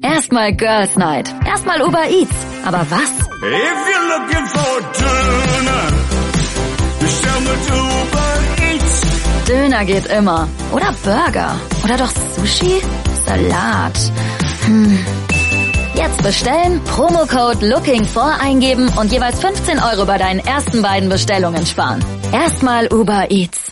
Erstmal Girls Night. Erstmal Uber Eats. Aber was? If you're looking for a Döner, bestell mit Uber Eats. Döner geht immer. Oder Burger. Oder doch Sushi? Salat. Jetzt bestellen, Promocode LOOKING4 eingeben und jeweils 15 € bei deinen ersten beiden Bestellungen sparen. Erstmal Uber Eats.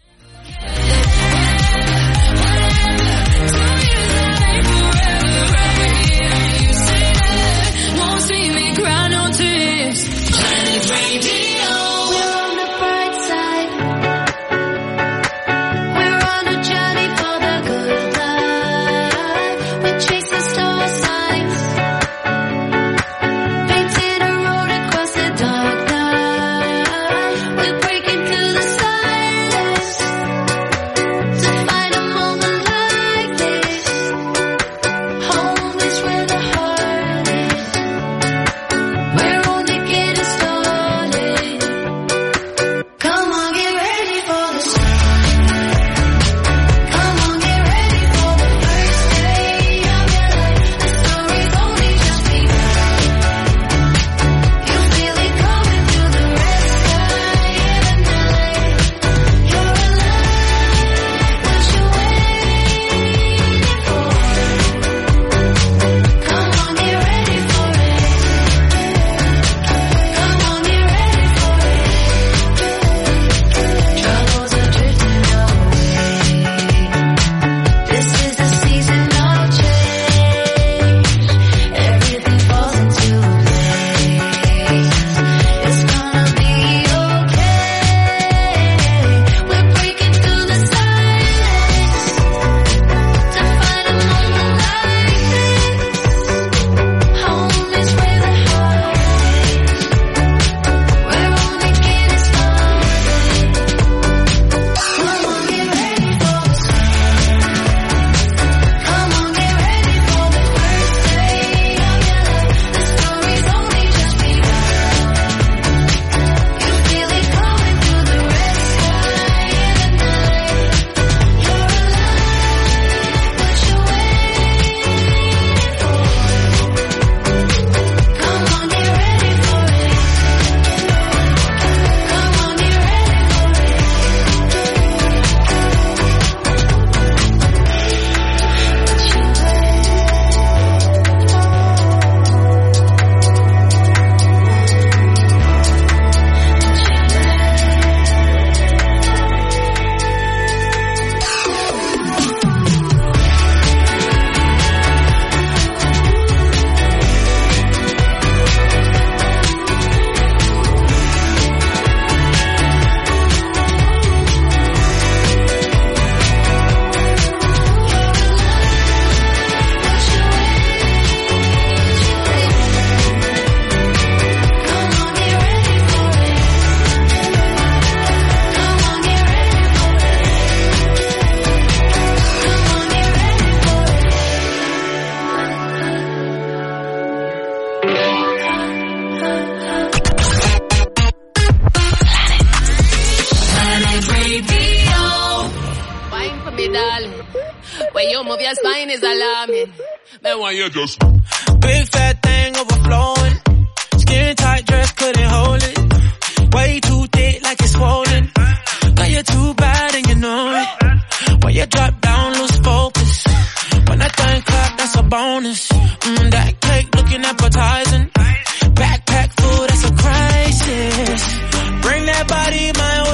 Just big fat thing overflowing, skin tight dress couldn't hold it, way too thick like it's swollen, girl you're too bad and you know it, when you drop down lose focus, when that thing clap that's a bonus, that cake looking appetizing, backpack full that's a crisis, bring that body my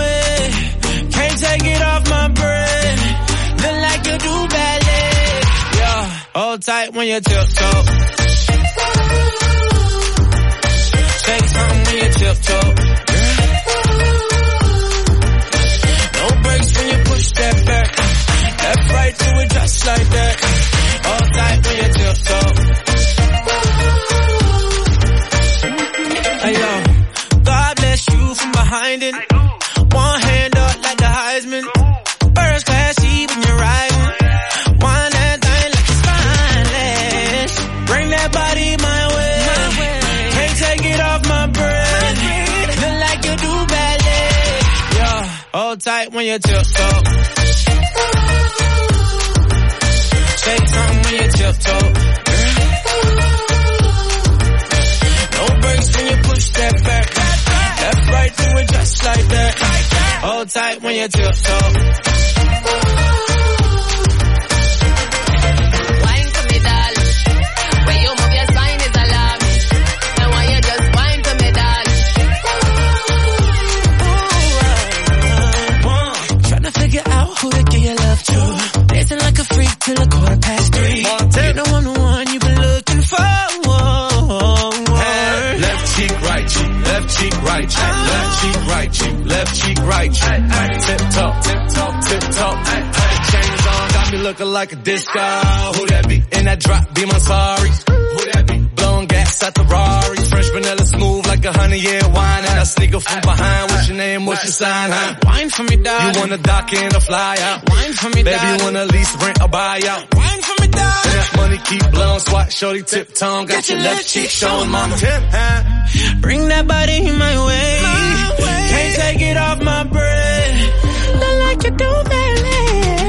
way, can't take it off my brain, look like you do ballet, yeah, hold tight when you tiptoe. Say something when you tiptoe. No brakes when you push that back. Left, right, do it just like that. All tight when you tiptoe. Hey yo, God bless you from behind it. One hand up like the Heisman. First class seat when you're riding. One that thing like it's spineless. Bring that body my way. Can't take it off my brain. Look like you do ballet. Yeah, hold tight when you tiptoe. Say something when you tiptoe. you tiptoe. Wine for me, darling. When you move your spine is alarming. Now why you just wine for me, darling. Tryna figure out who to give your love to. Dancing like a freak till 3:15. You know I'm the one you've been looking for. Left cheek, right cheek, left cheek, right cheek, left cheek, right cheek, left cheek, right cheek. Tip top, tip top, tip top. Chains on, got me looking like a disco. Who that be? In that drop, be my sorry. Who that be? Blowing gas at the Rari. Fresh vanilla smooth like 100-year wine. And I sneak up from behind. What's your name? What's your sign? Huh? Wine for me, darling. You wanna dock in or fly out? Wine for me, darling. Baby, you wanna lease, rent or buy out? Wine for me, darling. And that money keep blowing, swat, shorty, tip tongue. Got your left cheek showing, mama. Tip, huh? Bring that body my way. Can't take it off my breath. Not like you do, baby.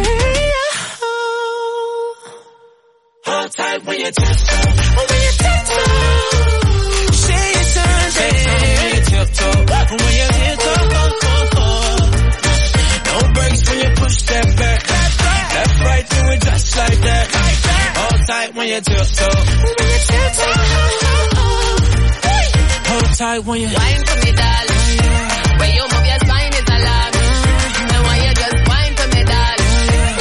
Hold tight when you tiptoe. When you tiptoe. Say it's Sunday. When you tiptoe. When you tiptoe. No brakes when you push that back. Left, right, do it just like that. Hold tight when you tiptoe. When you tiptoe. Hold tight when you wine for me, darling. When you move your spine is alarming. Now why you just wine for me, darling.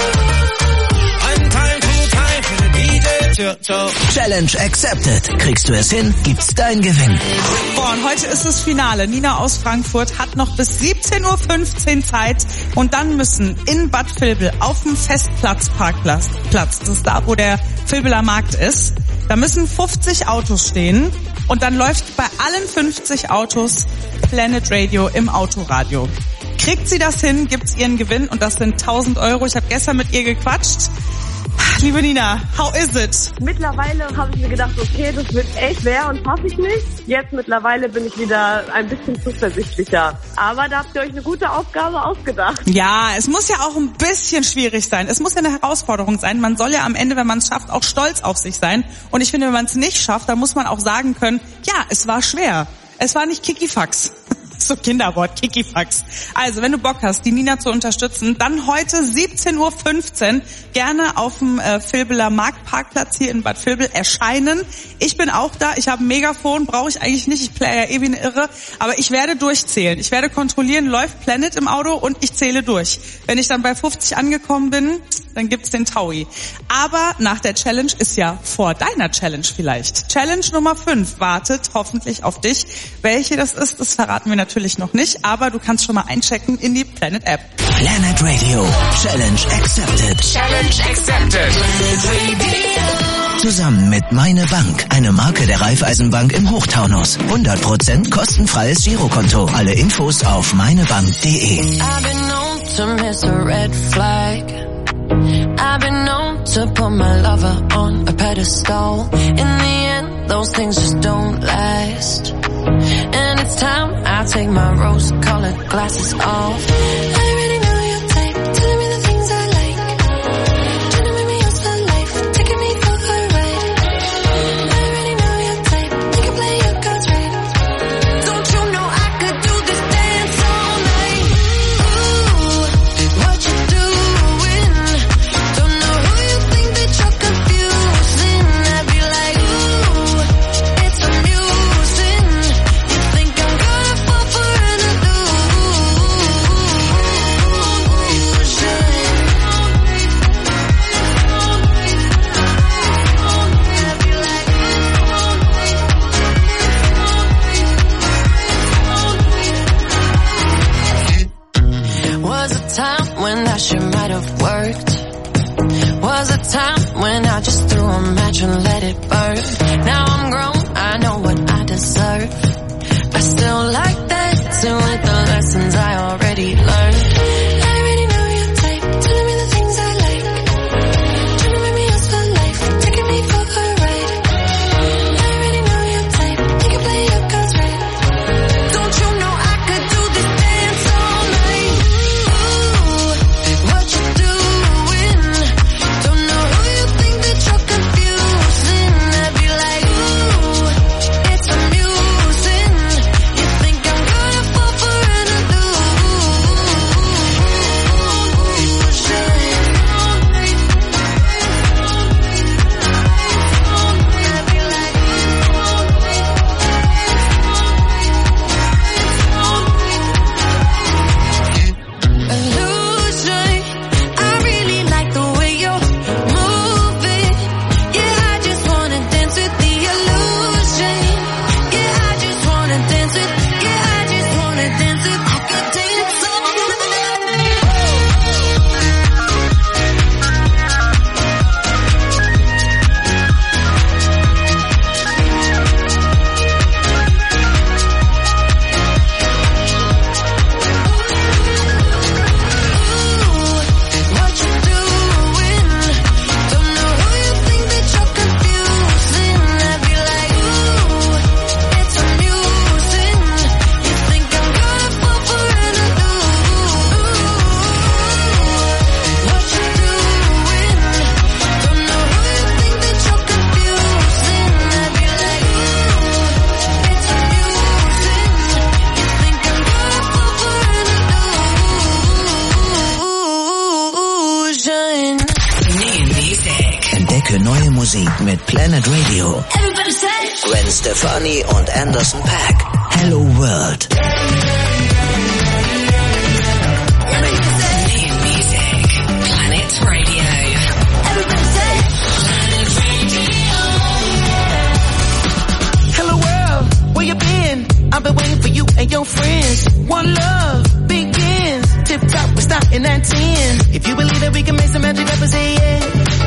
One time, two time for the DJ tiptoe. Challenge accepted. Kriegst du es hin, gibt's dein Gewinn. Boah, und heute ist das Finale. Nina aus Frankfurt hat noch bis 17:15 Uhr Zeit und dann müssen in Bad Vilbel auf dem Festplatzparkplatz, das ist da, wo der Vilbeler Markt ist, da müssen 50 Autos stehen und dann läuft bei allen 50 Autos Planet Radio im Autoradio. Kriegt sie das hin, gibt's ihren Gewinn und das sind 1.000 €. Ich habe gestern mit ihr gequatscht. Liebe Nina, how is it? Mittlerweile habe ich mir gedacht, okay, das wird echt schwer und schaffe ich nicht. Jetzt mittlerweile bin ich wieder ein bisschen zuversichtlicher. Aber da habt ihr euch eine gute Aufgabe ausgedacht. Ja, es muss ja auch ein bisschen schwierig sein. Es muss ja eine Herausforderung sein. Man soll ja am Ende, wenn man es schafft, auch stolz auf sich sein. Und ich finde, wenn man es nicht schafft, dann muss man auch sagen können, ja, es war schwer. Es war nicht Kikifax. So Kinderwort, Kikifax. Also, wenn du Bock hast, die Nina zu unterstützen, dann heute 17:15 Uhr gerne auf dem Vilbeler Marktparkplatz hier in Bad Vilbel erscheinen. Ich bin auch da, ich habe ein Megafon, brauche ich eigentlich nicht, ich playe ja eh wie eine Irre, aber ich werde durchzählen. Ich werde kontrollieren, läuft Planet im Auto und ich zähle durch. Wenn ich dann bei 50 angekommen bin, dann gibt's den Taui. Aber nach der Challenge ist ja vor deiner Challenge vielleicht. Challenge Nummer 5 wartet hoffentlich auf dich. Welche das ist, das verraten wir natürlich noch nicht, aber du kannst schon mal einchecken in die Planet App. Planet Radio. Challenge accepted. Challenge accepted. Zusammen mit Meine Bank, eine Marke der Raiffeisenbank im Hochtaunus. 100% kostenfreies Girokonto. Alle Infos auf meinebank.de. I've been known to miss a red flag. I've been known to put my lover on a pedestal. In the end, those things just don't last. And it's time I take my rose-colored glasses off. I already know your type, telling me the things I like. Trying to make me yours for life, taking me for a ride. I already know your type, you can play your cards right. Don't you know I could do this dance all night? Ooh, what you doing? Don't know who you think that you're confusing. I'd be like, ooh, it's amusing. You think I'm gonna fall for an illusion. Was a time when that shit might have worked. Was a time when I just threw a match and let it burn. Now I'm grown, I know what I deserve. I still like dancing with the lessons I already learned. I already know your type, telling me the things I like. Trying to make me yours for life, taking me for a ride. I already know your type, you can play your cards right. Don't you know I could do this dance all night? Ooh, what you doing? Don't know who you think that you're confusing. I'd be like, ooh, mit Planet Radio. Gwen Stefani und Anderson .Paak. Hello World. Planet Radio. Hello world, where you been? I've been waiting for you and your friends. One love begins. Tip top, we're starting at 10. If you believe that we can make some magic up and say yeah.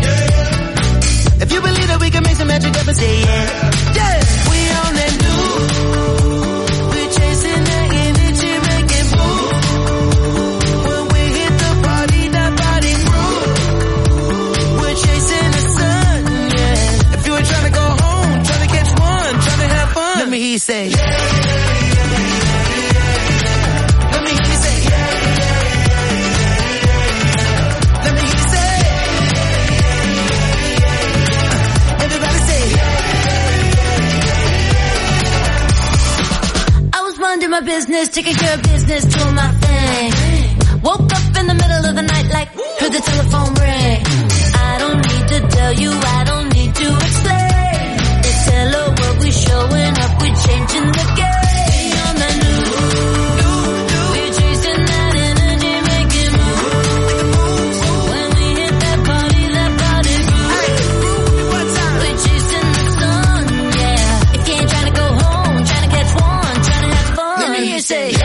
If you believe that we can make some magic up and say yeah. Yeah, we on that new. We're chasing that energy, making move. When we hit the party, that body groove. We're chasing the sun, yeah. If you were trying to go home, trying to catch one, trying to have fun, let me hear you say yeah. Let me hear you say yeah. Let me hear you say everybody say I was minding my business, taking care of business, doing my thing. Woke up in the middle of the night like, heard the telephone ring. I don't need to tell you, I don't need to explain. It's hello world, we showing up, we're changing the game. On the new, we're chasing that energy, making moves. When we hit that body groove. We're chasing the sun, yeah. If you ain't trying to go home, trying to catch one, trying to have fun, let me hear you say yeah.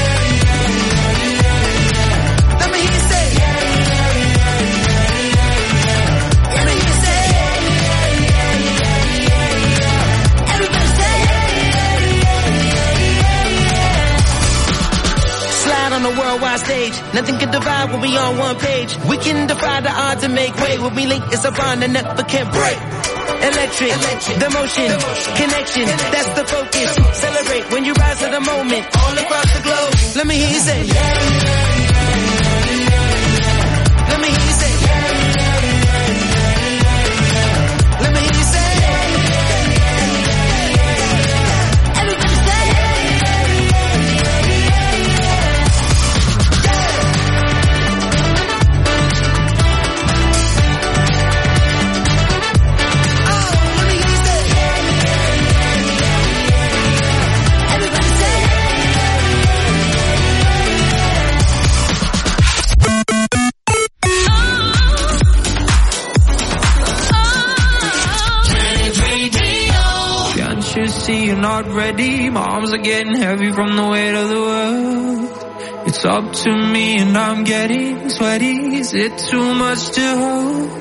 let me hear you say let me hear you say Everybody say slide on the worldwide stage. Nothing can divide when we on one page. We can defy the odds and make way. When we link, it's a bond that never can break. Electric, the motion, connection, that's the focus. Celebrate when you rise to the moment, all across the globe. Let me hear you say let me hear you say let me hear you say everybody say everybody say Can't you see you're not ready? My arms are getting heavy from the weight of the world. It's up to me and I'm getting sweaty. Is it too much to hold?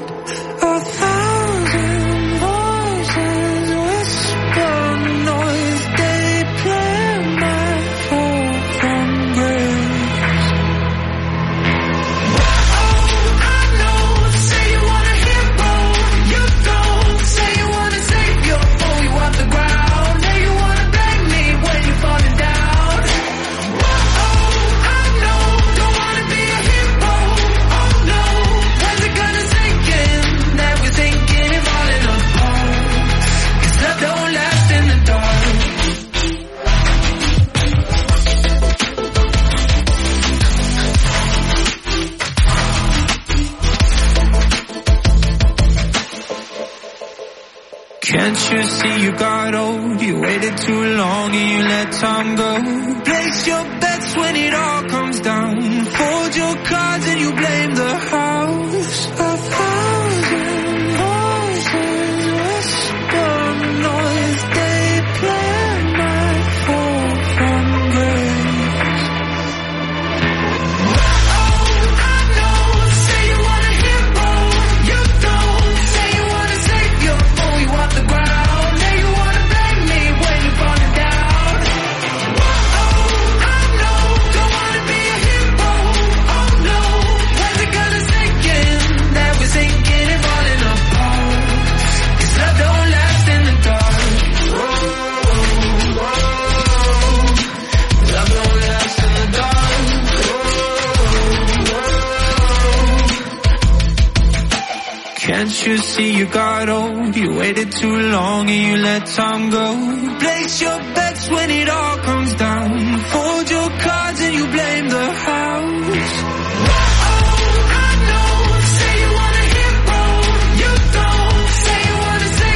1,000 voices whisper noise. They play my fall from grace. I know, say you want a hero. You don't say you want to save your phone. You off the ground. Now you want to blame me when you're falling down. I know, don't want to be a hero. Oh no, when's it gonna sink in? Everything getting falling apart. 'Cause love don't last in the dark. Can't you see you got old? You waited too long and you let time go. Place your bets when it all comes down. Fold your cards and you blame the house. 1,000 voices whisper noise. They play my fall from grace. I know, say you want a hero. You don't say you want to save your phone. You off the ground. Now you want to blame me when you're falling down. I know, don't want to be a hero. Oh no, when's it gonna sink in? Everything getting falling apart. 'Cause love don't last in the dark. Love don't last in the dark. Can't you see you got old? You waited too long and you let time go. Place your bets when it all comes down. Fold your cards and you blame the house. I know, say you want a hero. You don't say you want to save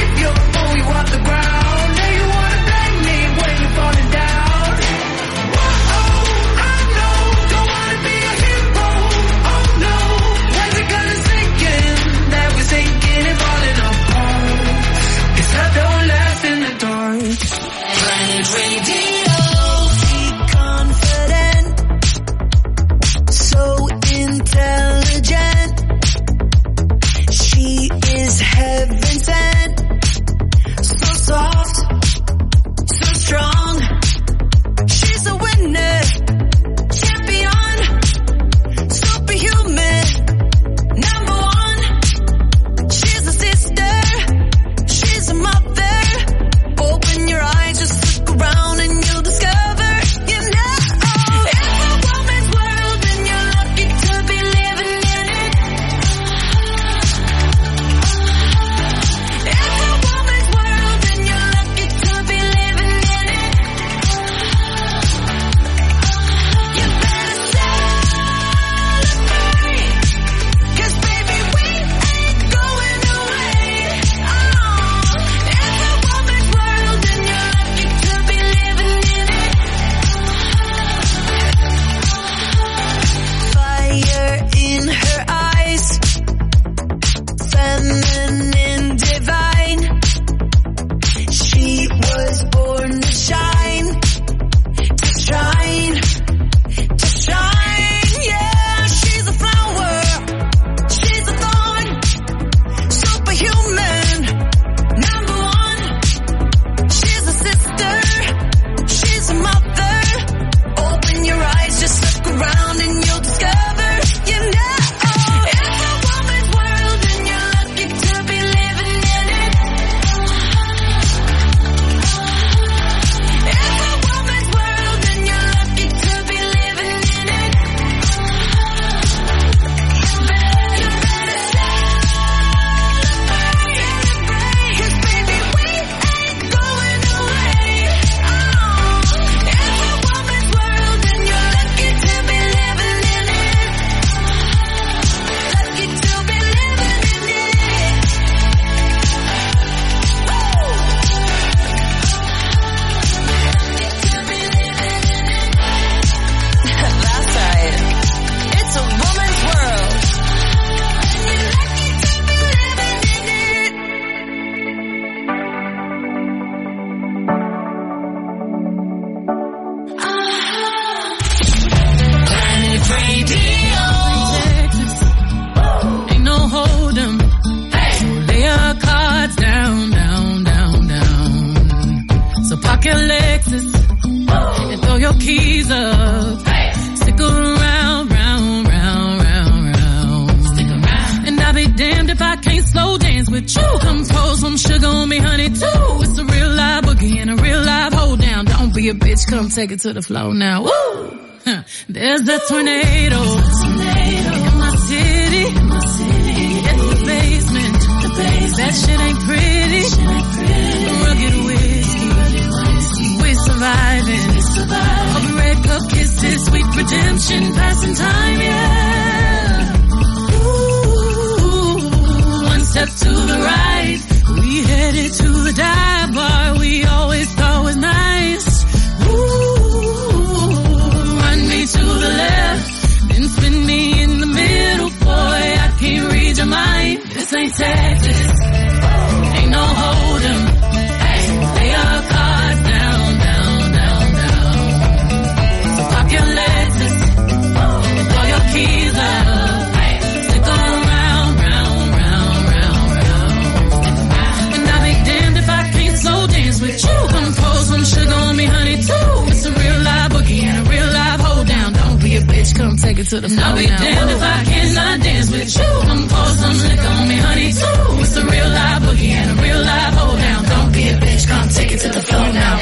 Park your Lexus and throw your keys up. Stick around, round, round, round, round. Stick around. And I'll be damned if I can't slow dance with you. Come pour some sugar on me, honey, too. It's a real live boogie and a real live hold down. Don't be a bitch, come take it to the floor now. Woo! There's a tornado in my city. It's the basement. That shit ain't pretty. Rugged whiskey. We're surviving. All the red cup kisses, sweet redemption, passing time, yeah. Ooh, one step to the right. We headed to the dive bar we always thought was nice. To the left, then spin me in the middle, boy, I can't read your mind. This ain't Texas, ain't no hold'em. Hey, lay your cards down, down, down, down. So pop your Lexus, throw your keys up. Hey, stick around, round, round, round, round. And I'll be damned if I can't slow dance with you. Come pour some sugar on me, honey, too. It's a real live boogie and a real live hold down. Don't be a bitch, come take it to the floor. I'll be damned if I cannot dance with you. Come pour some liquor on me, honey, too. It's a real live boogie and a real live hold down. Don't be a bitch, come take it to the floor now.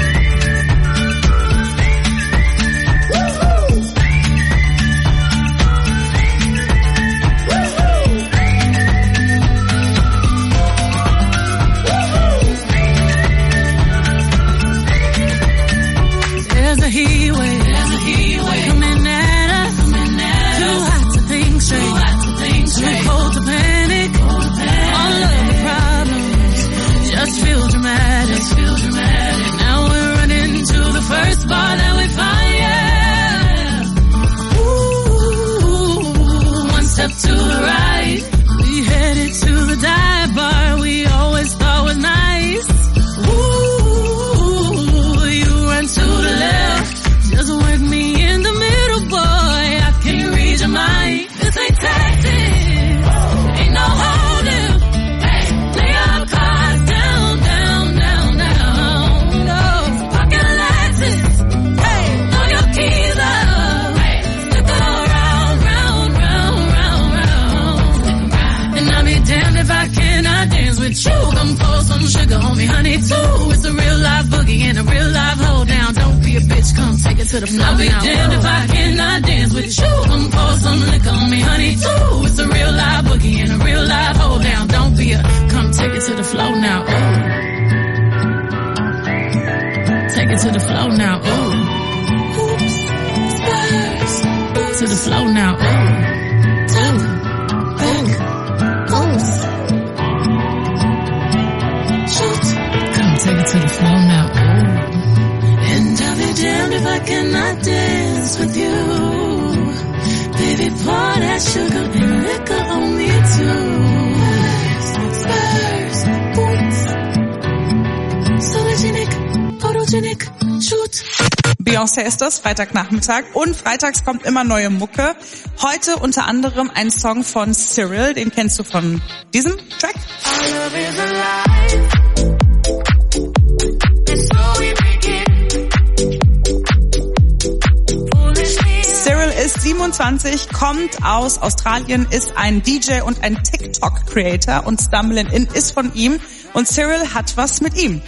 There's a heat wave. Coming at us. Too hot to think straight. Too cold to panic. All of the problems just feel dramatic. Now we're running to the first bar that we find, yeah. Ooh, one step to the right. We headed to the dive bar we always thought was nice. Ooh, you run to the left. Just work me in the middle, boy, I can't read your mind. This ain't Texas, ain't no hold'em. Hey, lay your cards down, down, down, down. No, pocket Lexus. Hey, throw your keys up. Hey, stick around, round, round, round, round. And I'll be damned if I cannot dance with you. Come pour some sugar on me, honey, too. It's a real live boogie and a real live hold down. Don't be a bitch, come take it to the floor. I'll be damned if I cannot dance with you. Come pour some liquor on me, honey, too. It's a real live boogie and a real live hold down. Don't be a, come take it to the floor now. Ooh. Take it to the floor now. Ooh. Oops, Spurs. To the floor now. Ooh. Back. Oops. Shoot. Come take it to the floor now. Ooh. And I'll be damned if I cannot dance with you. Baby, pour that sugar and liquor on me too. Spurs, boots, sologenic, photogenic, shoot. Beyoncé ist das, Freitagnachmittag. Und freitags kommt immer neue Mucke. Heute unter anderem ein Song von Cyril, den kennst du von diesem Track? Our love is alive. Cyril ist 27, kommt aus Australien, ist ein DJ und ein TikTok-Creator und Stumbling In ist von ihm und Cyril hat was mit ihm.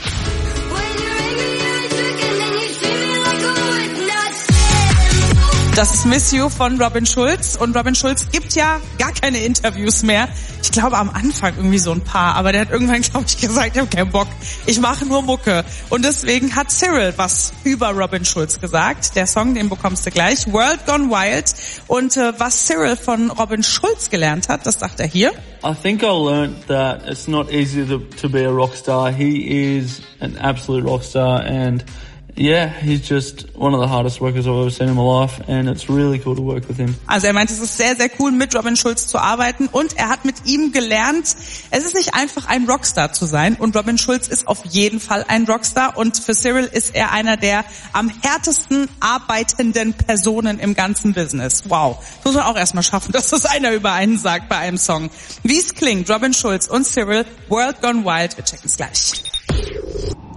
Das ist Miss You von Robin Schulz und Robin Schulz gibt ja gar keine Interviews mehr. Ich glaube am Anfang irgendwie so ein paar, aber der hat irgendwann, glaube ich, gesagt, ich habe keinen Bock, ich mache nur Mucke. Und deswegen hat Cyril was über Robin Schulz gesagt. Der Song, den bekommst du gleich, World Gone Wild. Und was Cyril von Robin Schulz gelernt hat, das sagt er hier. I think I learned that it's not easy to be a rock star. He is an absolute rock star and yeah, he's just one of the hardest workers I've ever seen in my life and it's really cool to work with him. Also er meint, es ist sehr, sehr cool, mit Robin Schulz zu arbeiten und er hat mit ihm gelernt, es ist nicht einfach ein Rockstar zu sein und Robin Schulz ist auf jeden Fall ein Rockstar und für Cyril ist er einer der am härtesten arbeitenden Personen im ganzen Business. Wow, das muss man auch erstmal schaffen, dass das einer über einen sagt bei einem Song. Wie es klingt, Robin Schulz und Cyril, World Gone Wild, wir checken es gleich.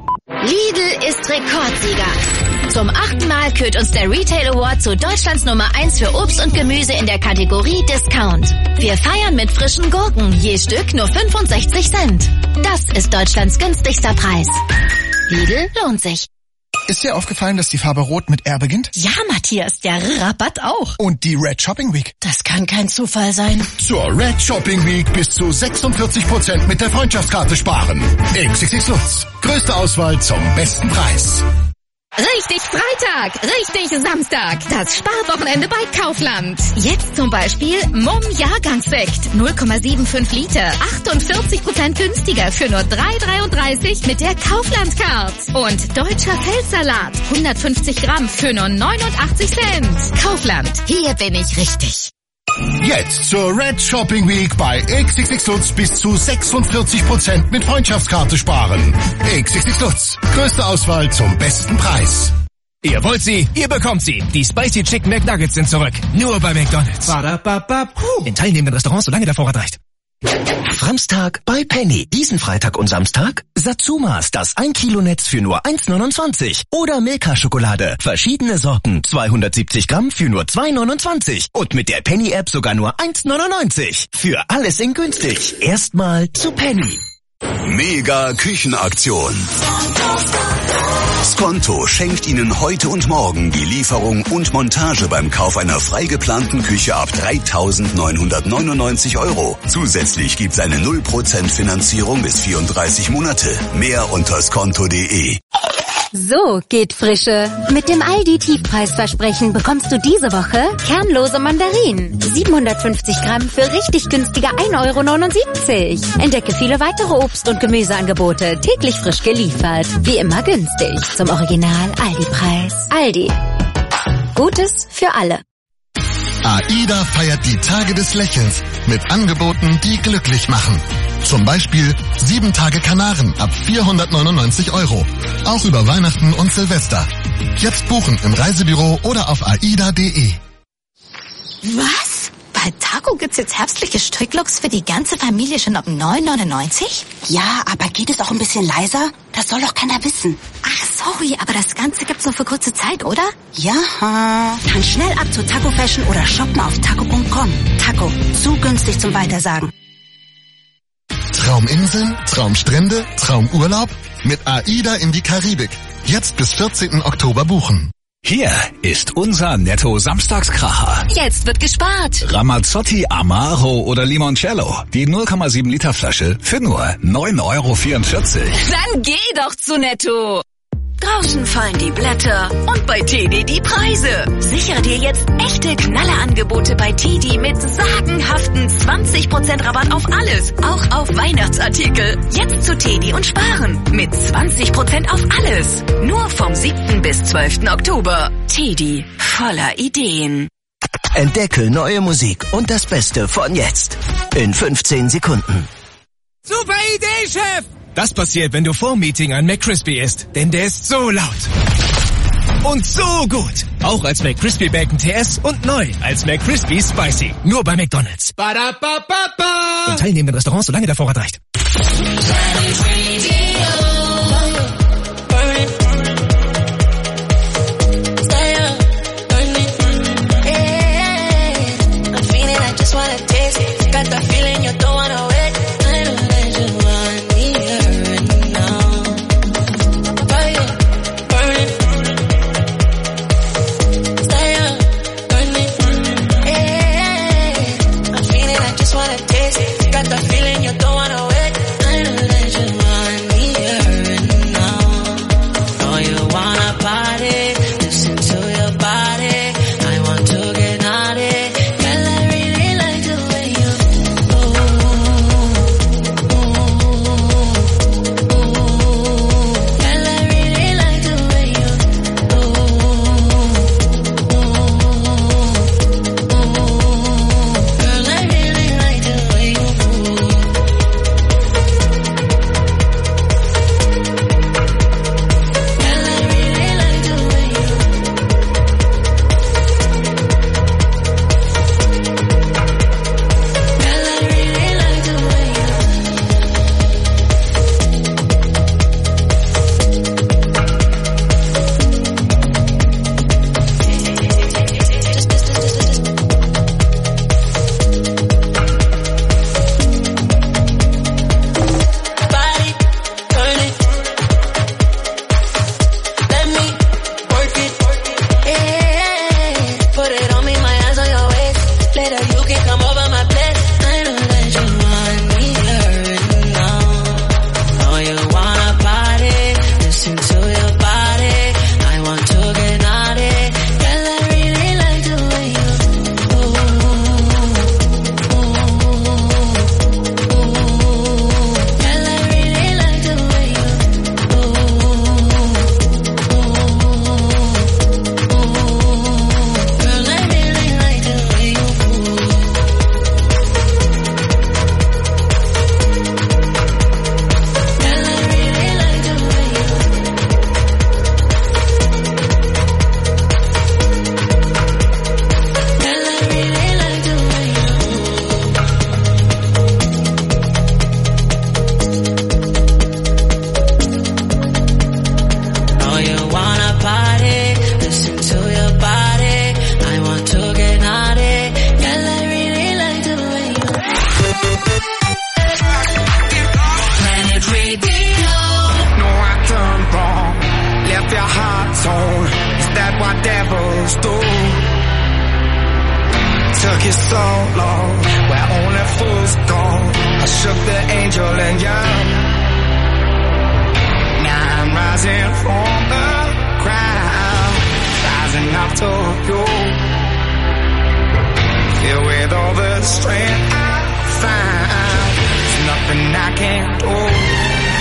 Lidl ist Rekordsieger. Zum 8. Mal kürt uns der Retail Award zu Deutschlands Nummer 1 für Obst und Gemüse in der Kategorie Discount. Wir feiern mit frischen Gurken, je Stück nur 65 Cent. Das ist Deutschlands günstigster Preis. Lidl lohnt sich. Ist dir aufgefallen, dass die Farbe Rot mit R beginnt? Ja, Matthias, der Rabatt auch. Und die Red Shopping Week? Das kann kein Zufall sein. Zur Red Shopping Week bis zu 46% mit der Freundschaftskarte sparen. XXX Lutz. Größte Auswahl zum besten Preis. Richtig Freitag, richtig Samstag. Das Sparwochenende bei Kaufland. Jetzt zum Beispiel Mumm Jahrgangssekt. 0,75 Liter. 48% günstiger für nur 3,33 mit der Kaufland-Card. Und deutscher Feldsalat. 150 Gramm für nur 89 Cent. Kaufland. Hier bin ich richtig. Jetzt zur Red Shopping Week bei XXX Lutz bis zu 46% mit Freundschaftskarte sparen. XXX Lutz. Größte Auswahl zum besten Preis. Ihr wollt sie, ihr bekommt sie. Die Spicy Chicken McNuggets sind zurück. Nur bei McDonald's. In teilnehmenden Restaurants, solange der Vorrat reicht. Samstag bei Penny. Diesen Freitag und Samstag Satsumas, das 1 Kilo Netz für nur 1,29. Oder Milka-Schokolade. Verschiedene Sorten, 270 Gramm für nur 2,29. Und mit der Penny-App sogar nur 1,99. Für alles in günstig. Erstmal zu Penny. Mega Küchenaktion. Skonto schenkt Ihnen heute und morgen die Lieferung und Montage beim Kauf einer frei geplanten Küche ab 3.999 €. Zusätzlich gibt's eine 0% Finanzierung bis 34 Monate. Mehr unter skonto.de. So geht Frische. Mit dem Aldi-Tiefpreisversprechen bekommst du diese Woche kernlose Mandarinen. 750 Gramm für richtig günstige 1,79 €. Entdecke viele weitere Obst- und Gemüseangebote, täglich frisch geliefert. Wie immer günstig. Zum Original Aldi-Preis. Aldi. Gutes für alle. AIDA feiert die Tage des Lächelns mit Angeboten, die glücklich machen. Zum Beispiel 7 Tage Kanaren ab 499 €. Auch über Weihnachten und Silvester. Jetzt buchen im Reisebüro oder auf aida.de. Was? Bei Taco gibt's jetzt herbstliche Stricklooks für die ganze Familie schon ab 9,99? Ja, aber geht es auch ein bisschen leiser? Das soll doch keiner wissen. Ach, sorry, aber das Ganze gibt's nur für kurze Zeit, oder? Ja. Dann schnell ab zu Taco Fashion oder shoppen auf taco.com. Taco, zu günstig zum Weitersagen. Trauminseln, Traumstrände, Traumurlaub? Mit AIDA in die Karibik. Jetzt bis 14. Oktober buchen. Hier ist unser Netto-Samstagskracher. Jetzt wird gespart. Ramazzotti Amaro oder Limoncello. Die 0,7 Liter Flasche für nur 9,44 €. Dann geh doch zu Netto. Draußen fallen die Blätter und bei TD die Preise. Sichere dir jetzt echte Knallerangebote bei TD mit sagenhaften 20% Rabatt auf alles, auch auf Weihnachtsartikel. Jetzt zu TD und sparen mit 20% auf alles. Nur vom 7. bis 12. Oktober. TD, voller Ideen. Entdecke neue Musik und das Beste von jetzt. In 15 Sekunden. Super Idee, Chef! Das passiert, wenn du vor dem Meeting ein McCrispy isst, denn der ist so laut. Und so gut. Auch als McCrispy Bacon TS und neu als McCrispy Spicy. Nur bei McDonald's. Ba-da-ba-ba-ba. In teilnehmenden Restaurants, solange der Vorrat reicht. devils do. Took you so long, where only fools go. I shook the angel and young. Now I'm rising from the ground, rising up to you. Filled with all the strength I find, there's nothing I can't do.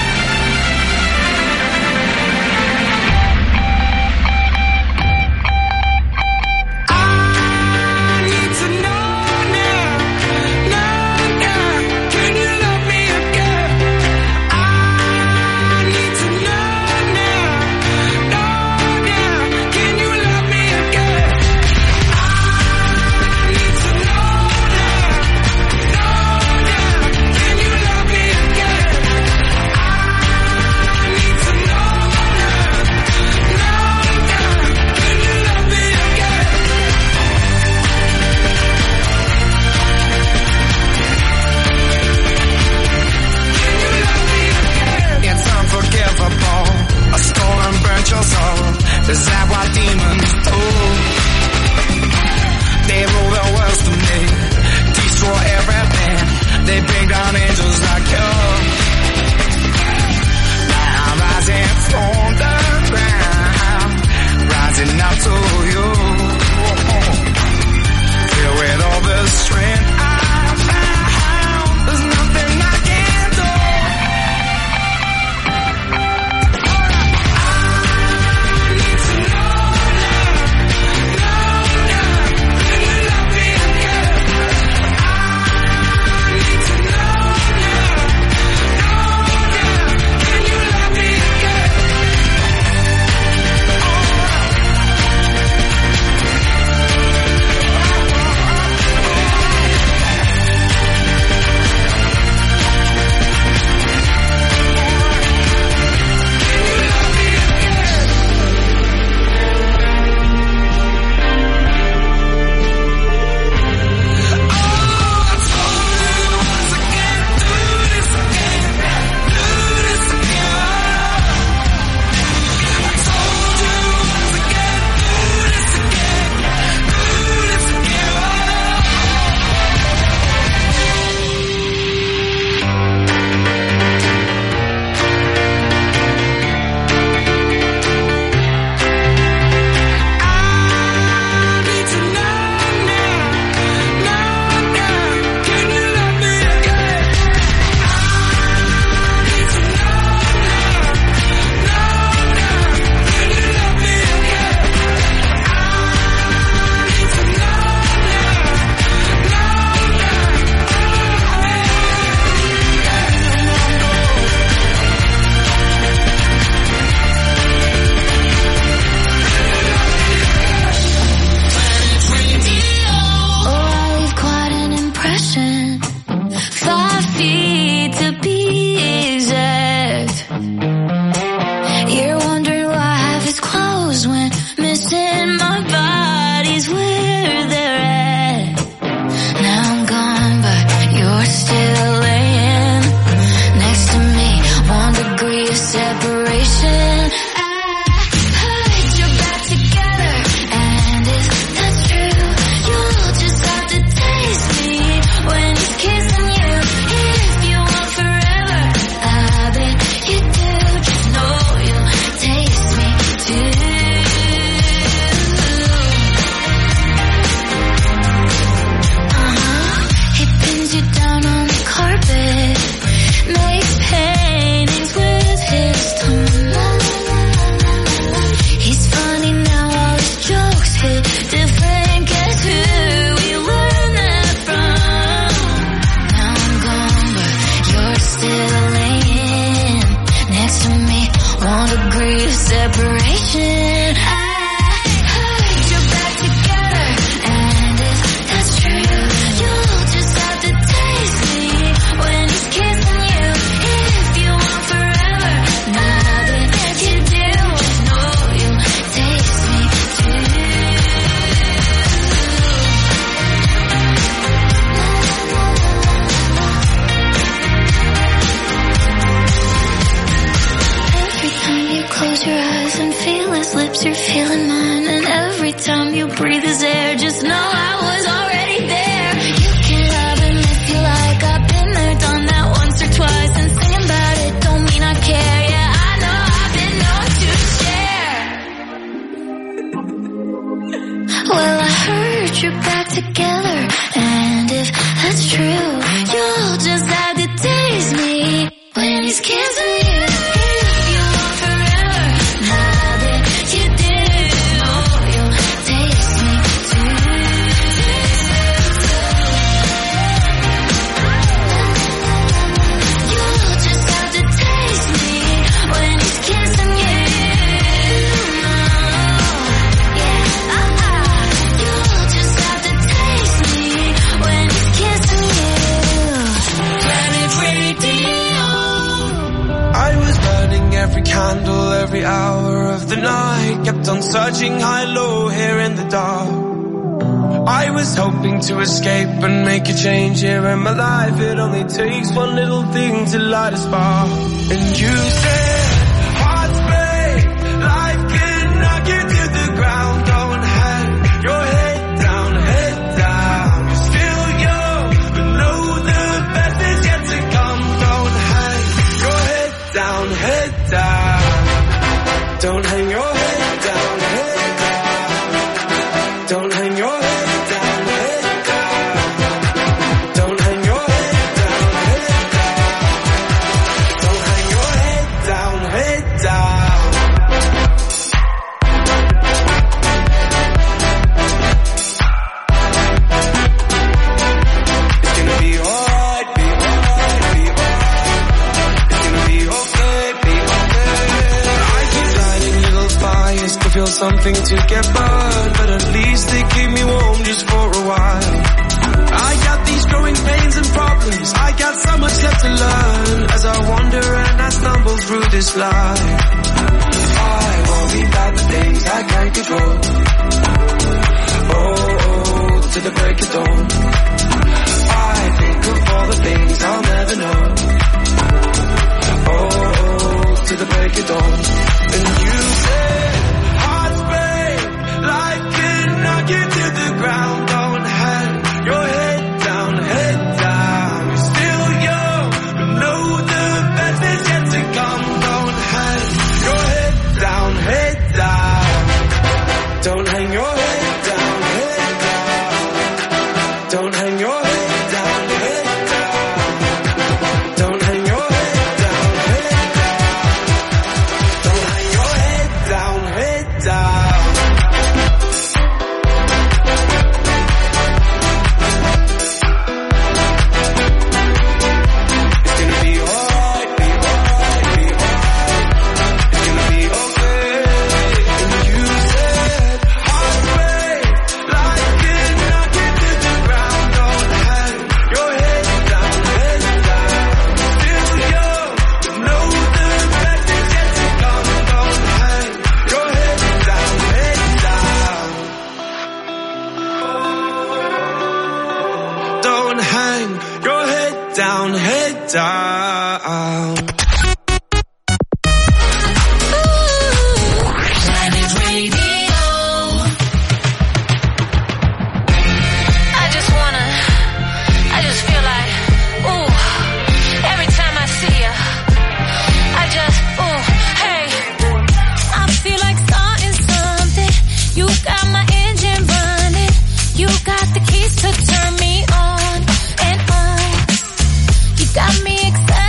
Is that what demons do? They rule the world to me, destroy everything. They bring down angels like you. Now I'm rising from the ground, rising up to you. Filled with all the strength I found, there's nothing I can do. Close your eyes and feel his lips, you're feeling mine. And every time you breathe his air, just know I was already there. You can love him if you like, I've been there, done that once or twice. And singing about it don't mean I care, yeah, I know I've been known to share. Well, I heard you're back together, and if that's true, you'll just have to taste me when he's kissing you. Every candle, every hour of the night, kept on searching high-low here in the dark. I was hoping to escape and make a change here in my life. It only takes one little thing to light a spark. And you said, hearts break, life can knock you to the ground. Don't hang your head down, head down. You're still young, but know the best is yet to come. Don't hang your head down, head down. Don't hang your head down, head down. Don't hang your head down, head down. Don't hang your head down, head down. Don't hang your head down, head down. It's gonna be alright, be alright, be alright. It's gonna be okay, be okay. Fires to feel something to get burned, but at least they keep me warm just for a while. I got these growing pains and problems, I got so much left to learn as I wander and I stumble through this life. I worry about the things I can't control. Oh, to the break of dawn. I think of all the things I'll never know. Oh, to the break of dawn. And you said, hearts break, life can knock you to the ground. Don't hang your head down, head down. You're still young, but know the best is yet to come. Don't hang your head down, head down. Don't hang your head down, head down. Don't hang your head down, head down. Don't hang your head down, head down. Don't hang your head down, head down. It's gonna be alright, be alright, be alright. It's gonna be okay. And you said, hearts break, life can knock you to the ground. Don't hang your head down, head down. Still young, but know the best is yet to come. Don't hang your head down, head down. Don't hang your head down, head down. Planet Radio. I just feel like, ooh, every time I see you, hey, I feel like starting something. You got my engine running. You got the keys to turn me on and on. You got me excited.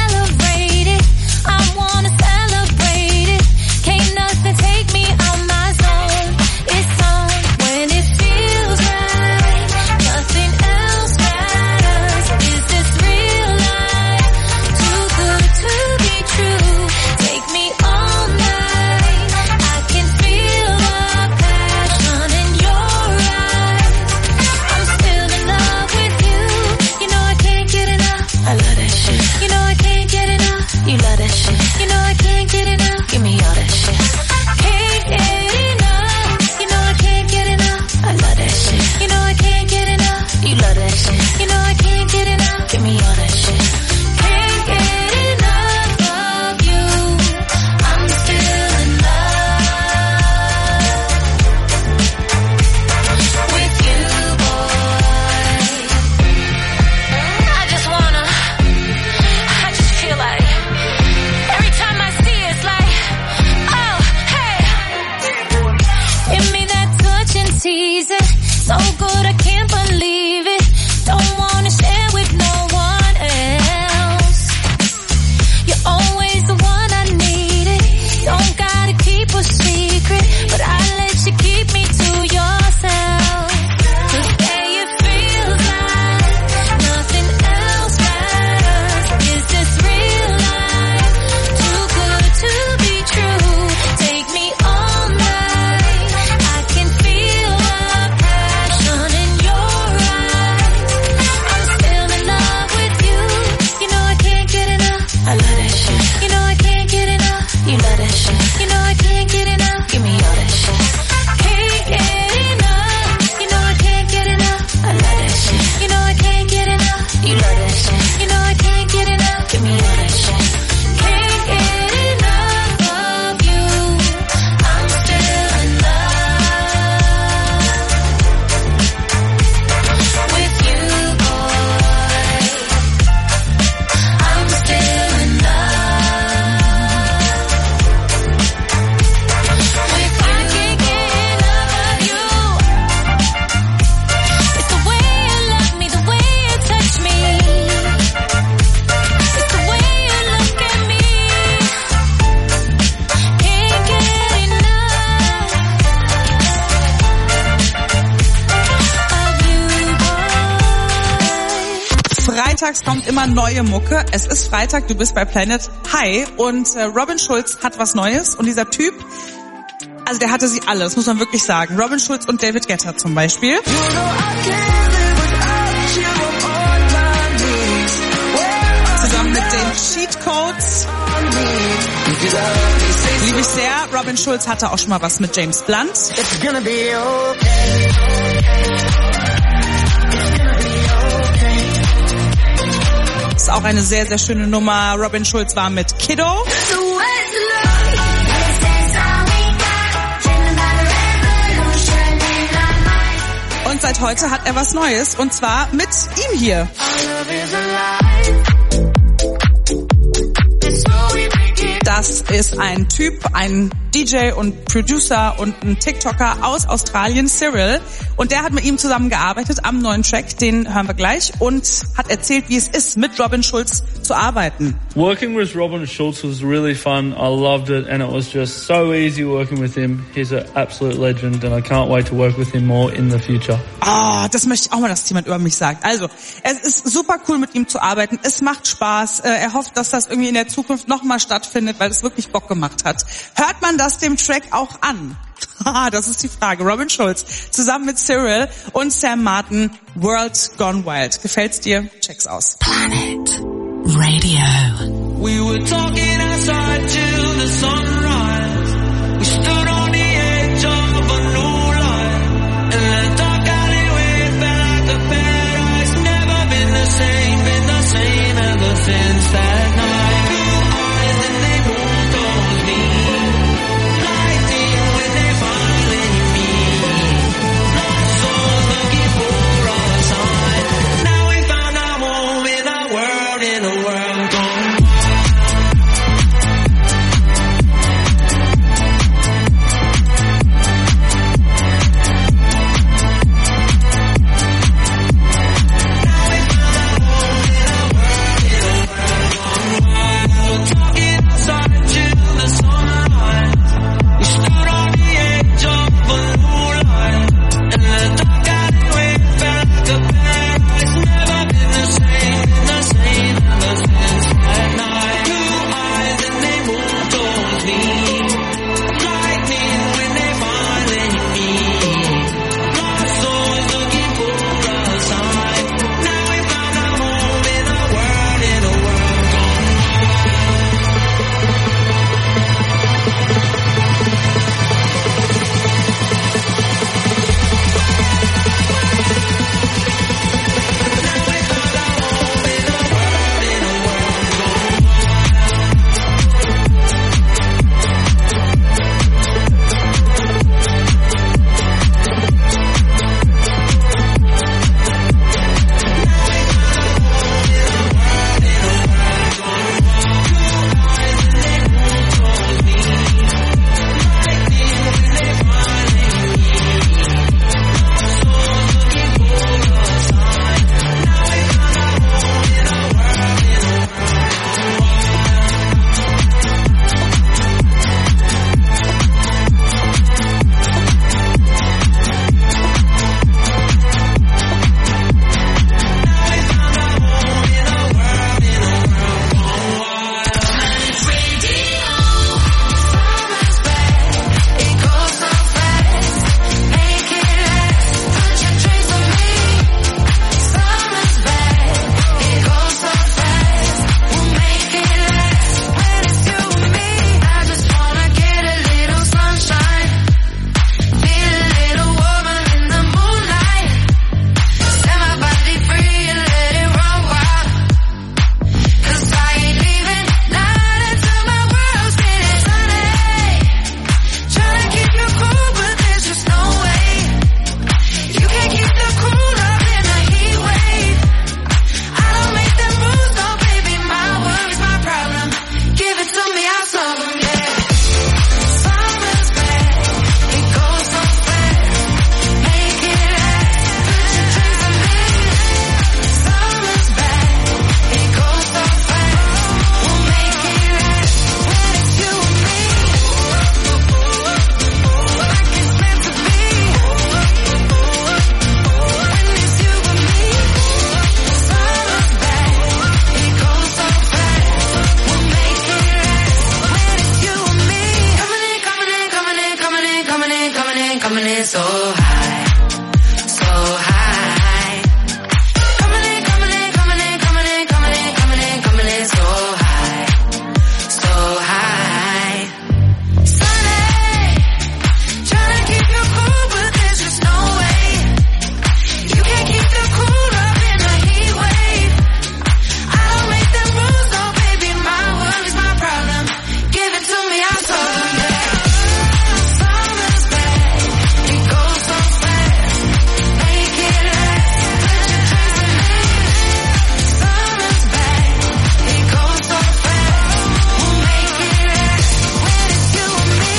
So good, I can't believe it. Don't wanna share with no one else. You're always the one I needed. Don't gotta keep a secret, but I let you keep me to yourself. 'Cause babe, it feels like nothing else matters. Is this real life? Too good to be true. Take me all night. I can feel the passion in your eyes. I'm still in love with you. You know I can't get enough. I love that shit. You know I can't get enough. You love that shit. You know I can't get enough. Give me all that shit. Can't get enough. You know I can't get enough. I love that shit. You know I can't get enough. You love that shit. You know I can't get enough. Give me all that shit. Can't get enough of you. I'm still in love with you, boy. I'm still in love with you. I can't get enough of you. It's the way you love me, the way you touch me. It's the way you look at me. Can't get enough of you, boy. Freitags kommt immer neue Mucke. Es ist Freitag, du bist bei Planet High und Robin Schulz hat was Neues und dieser Typ, also der hatte sie alle, das muss man wirklich sagen. Robin Schulz und David Guetta zum Beispiel. Zusammen mit den Cheat Codes. Liebe ich sehr. Robin Schulz hatte auch schon mal was mit James Blunt. Ist auch eine sehr, sehr schöne Nummer. Robin Schulz war mit Kiddo. Und seit heute hat er was Neues und zwar mit ihm hier. Das ist ein Typ, ein DJ und Producer und ein TikToker aus Australien, Cyril. Und der hat mit ihm zusammengearbeitet am neuen Track, den hören wir gleich, und hat erzählt, wie es ist, mit Robin Schulz zu arbeiten. Working with Robin Schulz was really fun. I loved it and it was just so easy working with him. He's an absolute legend and I can't wait to work with him more in the future. Ah, das möchte ich auch mal, dass jemand über mich sagt. Also, es ist super cool, mit ihm zu arbeiten. Es macht Spaß. Er hofft, dass das irgendwie in der Zukunft nochmal stattfindet, weil es wirklich Bock gemacht hat. Hört man das dem Track auch an? Das ist die Frage. Robin Schulz zusammen mit Cyril und Sam Martin, World Gone Wild. Gefällt's dir? Check's aus. Planet Radio. We were talking outside till the sunrise. We stood on the edge of a new life. In that dark alleyway, it felt like a paradise. Never been the same ever since that night. Blue eyes and they moved towards me. Lighting when they finally meet. Lost souls looking for a sign. Now we found our home in a world gone. coming in so high, so high. Coming in, coming in, coming in, coming in, coming in, coming in, coming in so high, so high. Sunny, trying to keep you cool, but there's just no way. You can't keep the cool up in a heat wave. I don't make the rules, no baby, my worries, my problem. Give it to me, I'm so bad. Summer's bad, it goes so fast. Make it last, put your trust in me. Summer's bad, it goes so fast. We'll make it last when it's you and me.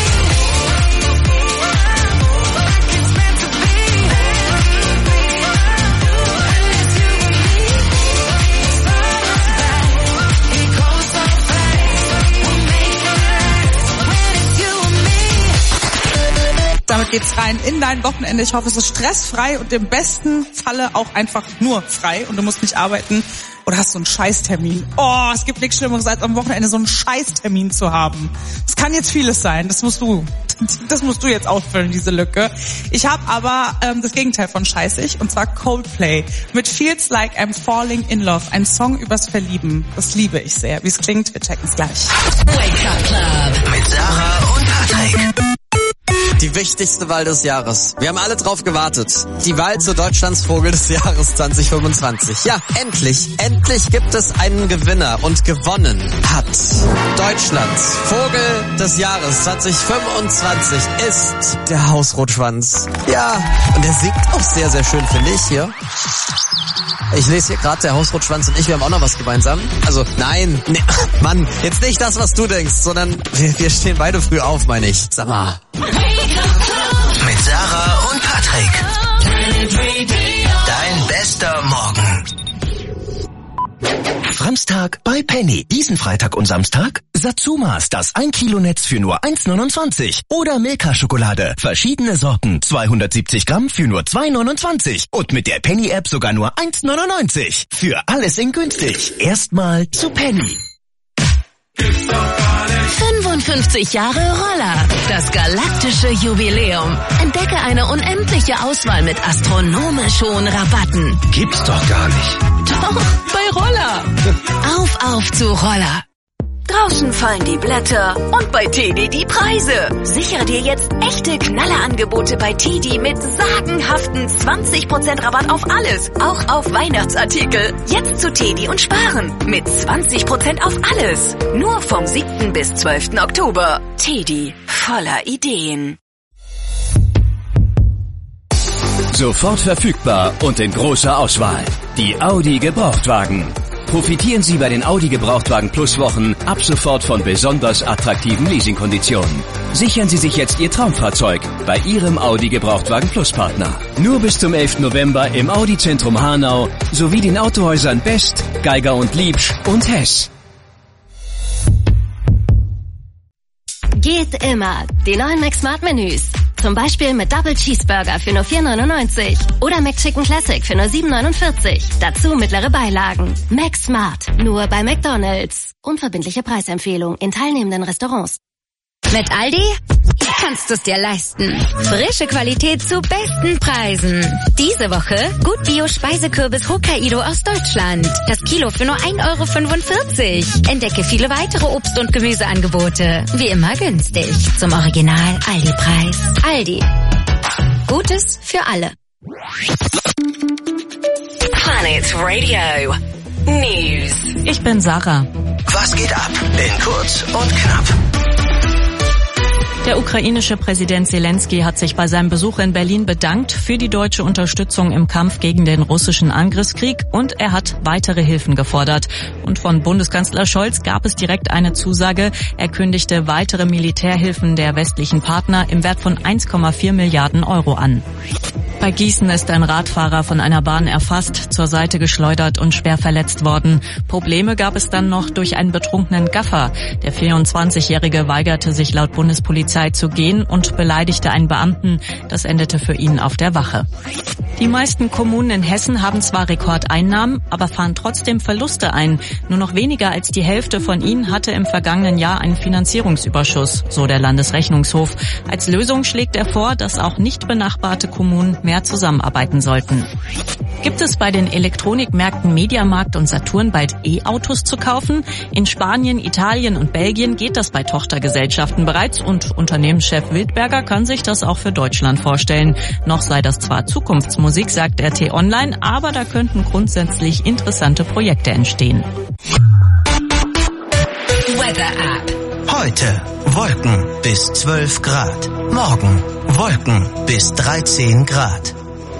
Like it's meant to be. When it's you and me. Summer's bad, it goes so fast. We'll make it last when it's you and me. Damit geht's rein in dein Wochenende. Ich hoffe, es ist stressfrei und im besten Falle auch einfach nur frei und du musst nicht arbeiten oder hast so einen Scheißtermin. Oh, es gibt nichts Schlimmeres, als am Wochenende so einen Scheißtermin zu haben. Es kann jetzt vieles sein, das musst du jetzt ausfüllen, diese Lücke. Ich habe aber das Gegenteil von scheißig, und zwar Coldplay mit Feels Like I'm Falling in Love, ein Song übers Verlieben. Das liebe ich sehr. Wie es klingt, wir checken's gleich. Wake Up Club mit Sarah und Patrick. Die wichtigste Wahl des Jahres. Wir haben alle drauf gewartet. Die Wahl zu Deutschlands Vogel des Jahres 2025. Ja, endlich gibt es einen Gewinner. Und gewonnen hat Deutschlands Vogel des Jahres 2025 ist der Hausrotschwanz. Ja, und der singt auch sehr, sehr schön, finde ich hier. Ich lese hier gerade, der Hausrotschwanz und ich, wir haben auch noch was gemeinsam. Also, nein, nee, Mann, jetzt nicht das, was du denkst, sondern wir stehen beide früh auf, meine ich. Sag mal. Mit Sarah und Patrick. Dein bester Morgen. Samstag bei Penny. Diesen Freitag und Samstag Satsumas, das 1 Kilo Netz für nur 1,29. Oder Milka-Schokolade. Verschiedene Sorten, 270 Gramm für nur 2,29. Und mit der Penny-App sogar nur 1,99. Für alles in günstig. Erstmal zu Penny. 55 Jahre Roller. Das galaktische Jubiläum. Entdecke eine unendliche Auswahl mit astronomisch hohen Rabatten. Gibt's doch gar nicht. Doch, bei Roller. Auf zu Roller. Draußen fallen die Blätter und bei TD die Preise. Sichere dir jetzt echte Knallerangebote bei TD mit sagenhaften 20% Rabatt auf alles, auch auf Weihnachtsartikel. Jetzt zu TD und sparen mit 20% auf alles. Nur vom 7. bis 12. Oktober. TD, voller Ideen. Sofort verfügbar und in großer Auswahl. Die Audi Gebrauchtwagen. Profitieren Sie bei den Audi Gebrauchtwagen Plus Wochen ab sofort von besonders attraktiven Leasingkonditionen. Sichern Sie sich jetzt Ihr Traumfahrzeug bei Ihrem Audi Gebrauchtwagen Plus Partner. Nur bis zum 11. November im Audi Zentrum Hanau sowie den Autohäusern Best, Geiger und Liebsch und Hess. Geht immer. Die neuen McSmart-Menüs. Zum Beispiel mit Double Cheeseburger für nur 4,99 oder McChicken Classic für nur 7,49. Dazu mittlere Beilagen. McSmart. Nur bei McDonald's. Unverbindliche Preisempfehlung in teilnehmenden Restaurants. Mit Aldi kannst du es dir leisten. Frische Qualität zu besten Preisen. Diese Woche gut Bio-Speisekürbis Hokkaido aus Deutschland. Das Kilo für nur 1,45 €. Entdecke viele weitere Obst- und Gemüseangebote. Wie immer günstig. Zum Original Aldi-Preis. Aldi. Gutes für alle. Planet Radio News. Ich bin Sarah. Was geht ab? In kurz und knapp. Der ukrainische Präsident Zelensky hat sich bei seinem Besuch in Berlin bedankt für die deutsche Unterstützung im Kampf gegen den russischen Angriffskrieg und er hat weitere Hilfen gefordert. Und von Bundeskanzler Scholz gab es direkt eine Zusage. Er kündigte weitere Militärhilfen der westlichen Partner im Wert von 1,4 Milliarden € an. Bei Gießen ist ein Radfahrer von einer Bahn erfasst, zur Seite geschleudert und schwer verletzt worden. Probleme gab es dann noch durch einen betrunkenen Gaffer. Der 24-Jährige weigerte sich laut Bundespolizei zu gehen und beleidigte einen Beamten. Das endete für ihn auf der Wache. Die meisten Kommunen in Hessen haben zwar Rekordeinnahmen, aber fahren trotzdem Verluste ein. Nur noch weniger als die Hälfte von ihnen hatte im vergangenen Jahr einen Finanzierungsüberschuss, so der Landesrechnungshof. Als Lösung schlägt er vor, dass auch nicht benachbarte Kommunen mehr zusammenarbeiten sollten. Gibt es bei den Elektronikmärkten Mediamarkt und Saturn bald E-Autos zu kaufen? In Spanien, Italien und Belgien geht das bei Tochtergesellschaften bereits und Unternehmenschef Wildberger kann sich das auch für Deutschland vorstellen. Noch sei das zwar Zukunftsmusik, sagt RT Online, aber da könnten grundsätzlich interessante Projekte entstehen. Weather App. Heute Wolken bis 12 Grad. Morgen Wolken bis 13 Grad.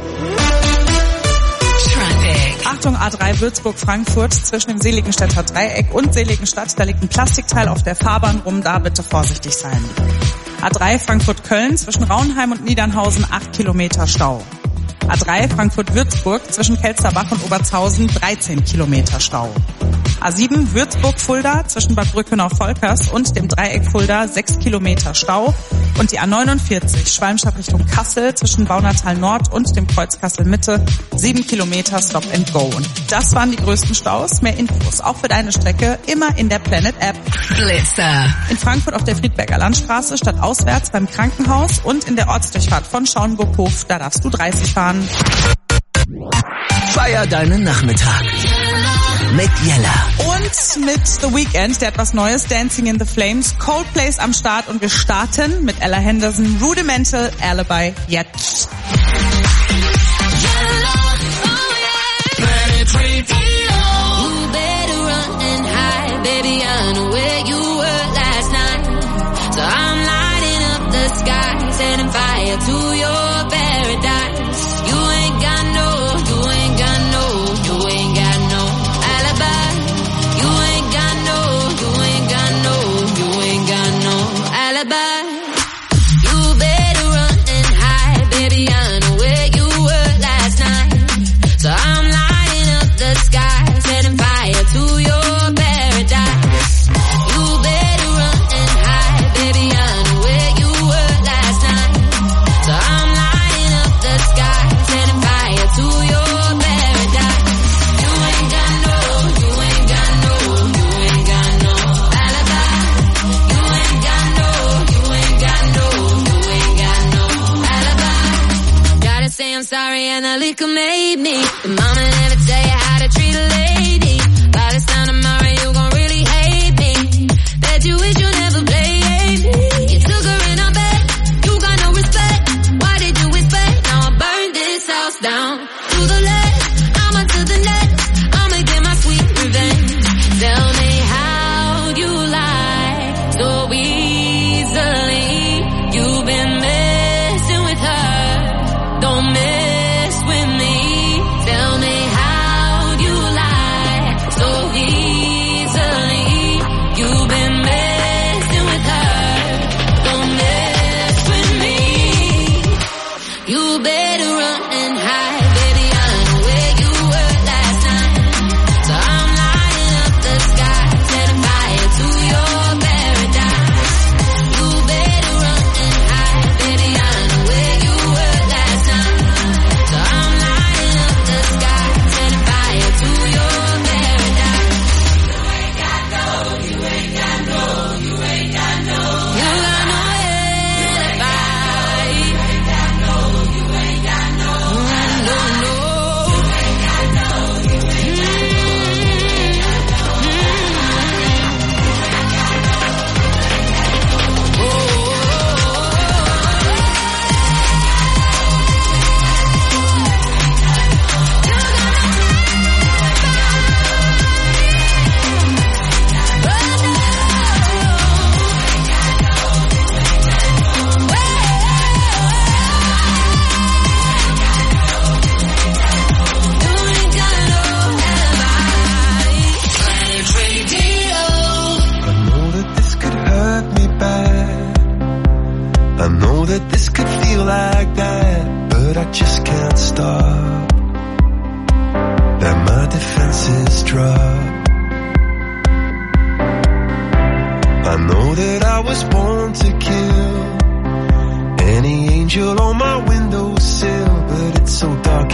Achtung, A3 Würzburg-Frankfurt zwischen dem Seligenstädter Dreieck und Seligenstadt. Da liegt ein Plastikteil auf der Fahrbahn rum, da bitte vorsichtig sein. A3 Frankfurt-Köln zwischen Raunheim und Niedernhausen 8 Kilometer Stau. A3 Frankfurt-Würzburg zwischen Kelsterbach und Obertshausen 13 Kilometer Stau. A7 Würzburg-Fulda zwischen Bad Brückenau-Volkers und dem Dreieck Fulda 6 Kilometer Stau. Und die A49 Schwalmstadt Richtung Kassel zwischen Baunatal Nord und dem Kreuz Kassel Mitte 7 Kilometer Stop and Go. Und das waren die größten Staus. Mehr Infos auch für deine Strecke immer in der Planet App. Blitzer. In Frankfurt auf der Friedberger Landstraße statt auswärts beim Krankenhaus und in der Ortsdurchfahrt von Schauenburg-Hof, da darfst du 30 fahren. Feier deinen Nachmittag mit Jella. Und mit The Weeknd, der hat was Neues, Dancing in the Flames. Coldplay ist am Start und wir starten mit Ella Henderson, Rudimental Alibi, jetzt. Sorry, and the liquor made me. The mama never tell you how to treat a lady. By this time tomorrow, you gon' really hate me. Bet you wish you never played me. You took her in her bed, you got no respect. Why did you expect? Now I burned this house down. To the left, I'm on to the next. I'ma get my sweet revenge. Tell me how you lie so easily. You've been messing with her. Don't mess with me. Tell me how you lie so easily. You've been messing with her. Don't mess with me. You better run and hide, baby. I know where you were last night. So I'm lighting up the sky, setting fire to your paradise. You better run and hide, baby. I know where you were last night. So I'm lighting up the sky, setting fire to your paradise. You ain't got no, you ain't got no, you ain't got no. You got no alibi. You ain't got no, you ain't got no. No, no. You ain't got no, you ain't got I know that this could hurt me bad. I know that this could feel like that, but I just can't stop. That my defenses drop. I know that I was born to kill any angel on my windowsill, but it's so dark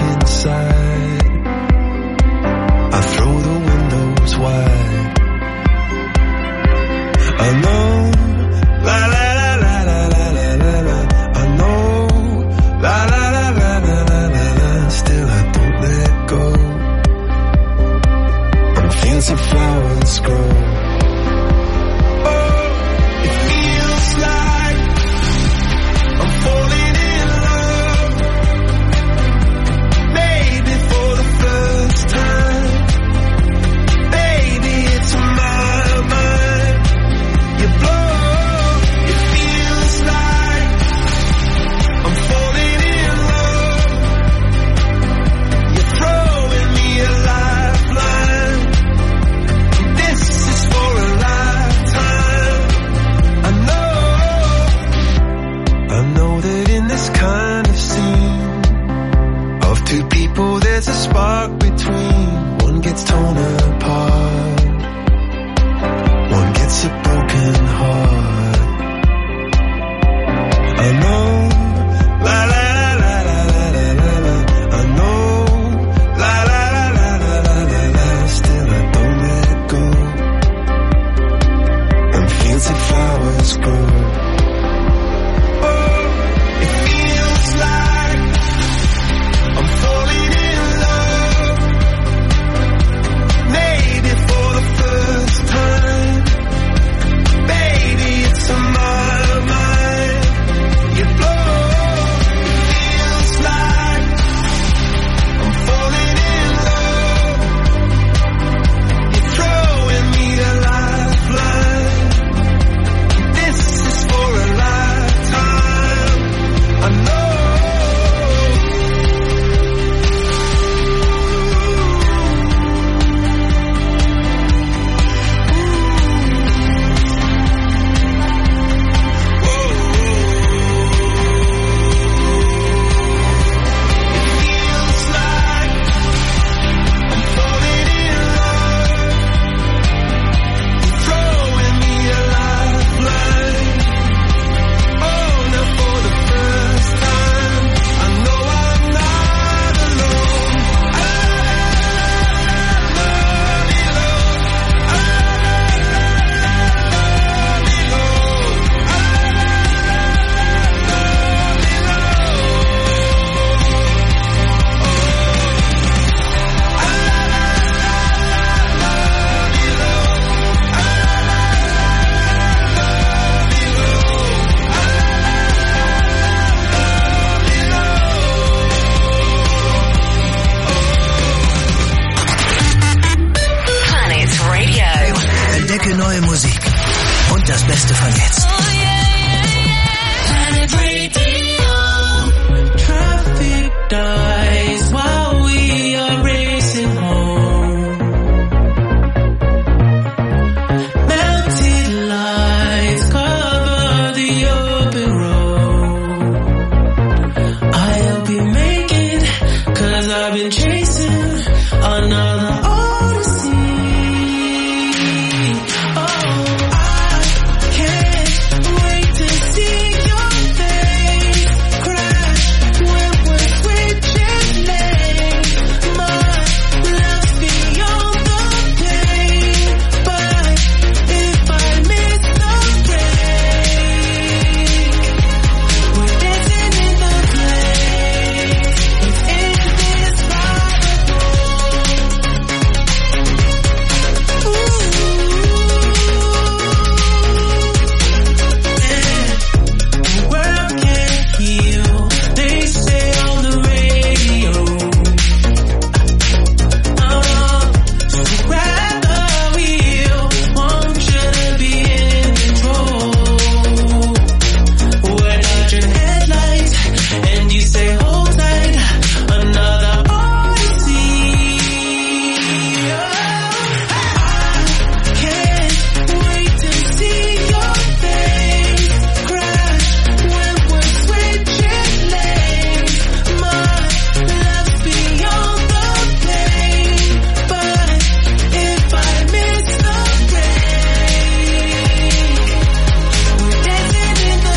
I know, la la la la la la la la. I know, la la la la la la la la. Still I don't let it go. And fields and flowers grow. Oh, it feels like I'm falling in love. Maybe for the first time. Baby, it's on my mind. You blow. It feels like I'm falling in love. You're throwing me a lifeline. This is for a lifetime. I know. Entdecke neue Musik und das Beste von jetzt.